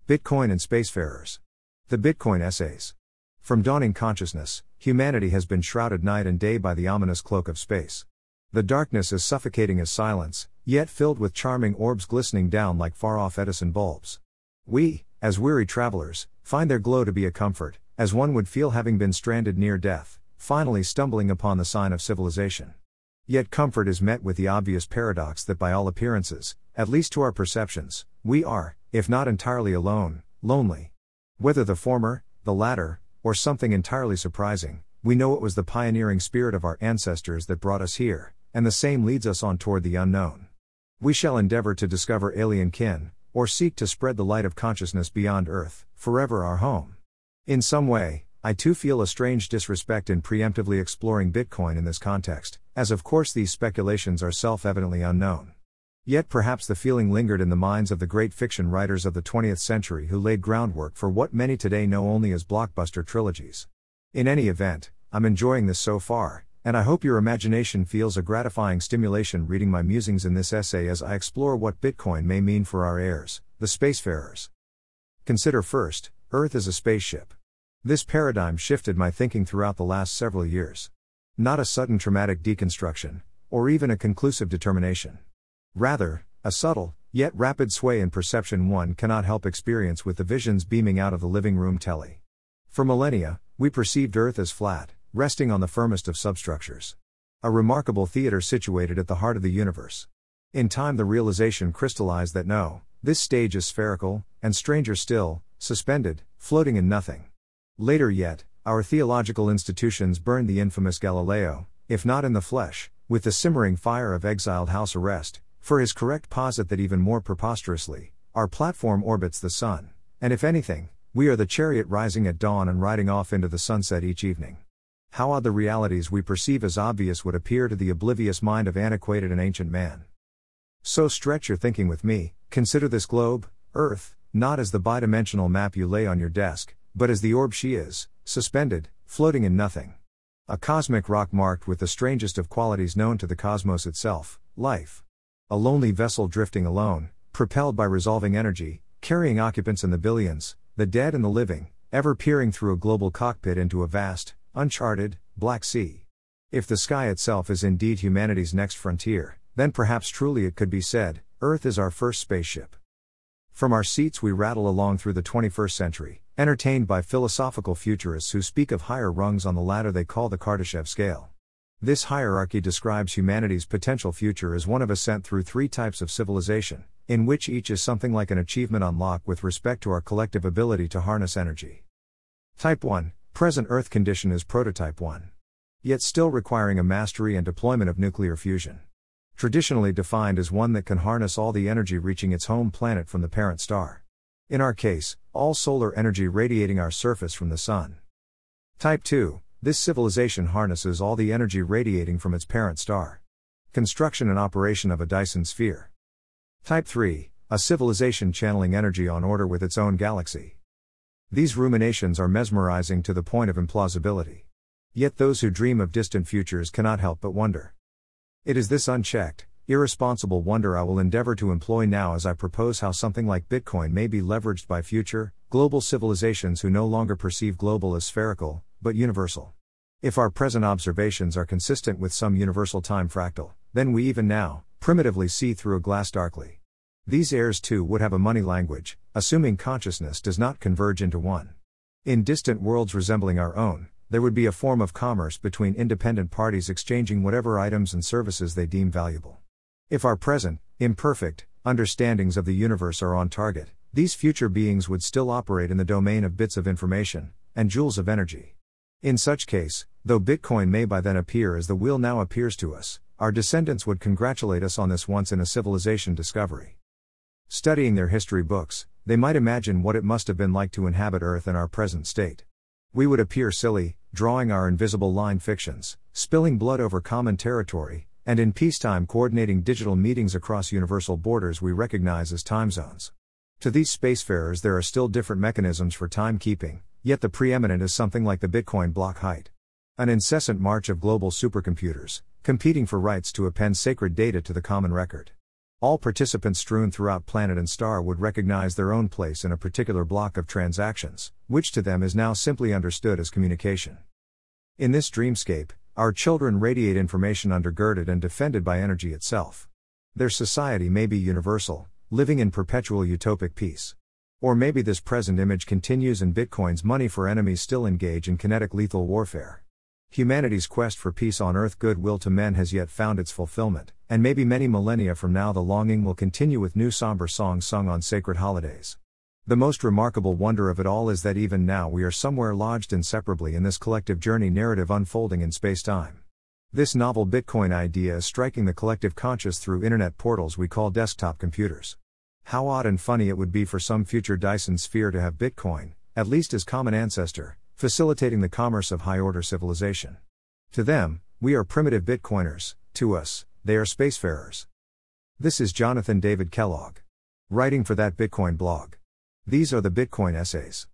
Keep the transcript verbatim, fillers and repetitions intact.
Bitcoin and Spacefarers. The Bitcoin Essays. From dawning consciousness, humanity has been shrouded night and day by the ominous cloak of space. The darkness is suffocating as silence, yet filled with charming orbs glistening down like far-off Edison bulbs. We, as weary travelers, find their glow to be a comfort, as one would feel having been stranded near death, finally stumbling upon the sign of civilization. Yet comfort is met with the obvious paradox that by all appearances, at least to our perceptions, we are, if not entirely alone, lonely. Whether the former, the latter, or something entirely surprising, we know it was the pioneering spirit of our ancestors that brought us here, and the same leads us on toward the unknown. We shall endeavor to discover alien kin, or seek to spread the light of consciousness beyond Earth, forever our home. In some way, I too feel a strange disrespect in preemptively exploring Bitcoin in this context, as of course these speculations are self-evidently unknown. Yet perhaps the feeling lingered in the minds of the great fiction writers of the twentieth century who laid groundwork for what many today know only as blockbuster trilogies. In any event, I'm enjoying this so far, and I hope your imagination feels a gratifying stimulation reading my musings in this essay as I explore what Bitcoin may mean for our heirs, the spacefarers. Consider first, Earth is a spaceship. This paradigm shifted my thinking throughout the last several years. Not a sudden traumatic deconstruction, or even a conclusive determination. Rather, a subtle, yet rapid sway in perception one cannot help experience with the visions beaming out of the living room telly. For millennia, we perceived Earth as flat, resting on the firmest of substructures. A remarkable theater situated at the heart of the universe. In time the realization crystallized that no, this stage is spherical, and stranger still, suspended, floating in nothing. Later yet, our theological institutions burned the infamous Galileo, if not in the flesh, with the simmering fire of exiled house arrest, for his correct posit that even more preposterously, our platform orbits the sun, and if anything, we are the chariot rising at dawn and riding off into the sunset each evening. How odd the realities we perceive as obvious would appear to the oblivious mind of antiquated and ancient man. So stretch your thinking with me, consider this globe, Earth, not as the bidimensional map you lay on your desk, but as the orb she is, suspended, floating in nothing. A cosmic rock marked with the strangest of qualities known to the cosmos itself, life. A lonely vessel drifting alone, propelled by resolving energy, carrying occupants in the billions, the dead and the living, ever peering through a global cockpit into a vast, uncharted, black sea. If the sky itself is indeed humanity's next frontier, then perhaps truly it could be said, Earth is our first spaceship. From our seats we rattle along through the twenty-first century, entertained by philosophical futurists who speak of higher rungs on the ladder they call the Kardashev scale. This hierarchy describes humanity's potential future as one of ascent through three types of civilization, in which each is something like an achievement unlocked with respect to our collective ability to harness energy. Type one, present Earth condition is Prototype one. Yet still requiring a mastery and deployment of nuclear fusion. Traditionally defined as one that can harness all the energy reaching its home planet from the parent star. In our case, all solar energy radiating our surface from the sun. Type two, this civilization harnesses all the energy radiating from its parent star. Construction and operation of a Dyson sphere. Type three, a civilization channeling energy on order with its own galaxy. These ruminations are mesmerizing to the point of implausibility. Yet those who dream of distant futures cannot help but wonder. It is this unchecked, irresponsible wonder I will endeavor to employ now as I propose how something like Bitcoin may be leveraged by future, global civilizations who no longer perceive global as spherical, but universal. If our present observations are consistent with some universal time fractal, then we even now, primitively see through a glass darkly. These heirs too would have a money language, assuming consciousness does not converge into one. In distant worlds resembling our own, there would be a form of commerce between independent parties exchanging whatever items and services they deem valuable. If our present, imperfect, understandings of the universe are on target, these future beings would still operate in the domain of bits of information, and joules of energy. In such case, though Bitcoin may by then appear as the wheel now appears to us, our descendants would congratulate us on this once-in-a-civilization discovery. Studying their history books, they might imagine what it must have been like to inhabit Earth in our present state. We would appear silly, drawing our invisible line fictions, spilling blood over common territory, and in peacetime coordinating digital meetings across universal borders we recognize as time zones. To these spacefarers there are still different mechanisms for timekeeping, yet the preeminent is something like the Bitcoin block height. An incessant march of global supercomputers, competing for rights to append sacred data to the common record. All participants strewn throughout planet and star would recognize their own place in a particular block of transactions, which to them is now simply understood as communication. In this dreamscape, our children radiate information undergirded and defended by energy itself. Their society may be universal, living in perpetual utopic peace. Or maybe this present image continues and Bitcoin's money for enemies still engage in kinetic lethal warfare. Humanity's quest for peace on earth, goodwill to men has yet found its fulfillment, and maybe many millennia from now the longing will continue with new somber songs sung on sacred holidays. The most remarkable wonder of it all is that even now we are somewhere lodged inseparably in this collective journey narrative unfolding in space-time. This novel Bitcoin idea is striking the collective conscious through internet portals we call desktop computers. How odd and funny it would be for some future Dyson sphere to have Bitcoin, at least as common ancestor, facilitating the commerce of high-order civilization. To them, we are primitive Bitcoiners; to us, they are spacefarers. This is Jonathan David Kellogg, writing for That Bitcoin blog. These are the Bitcoin essays.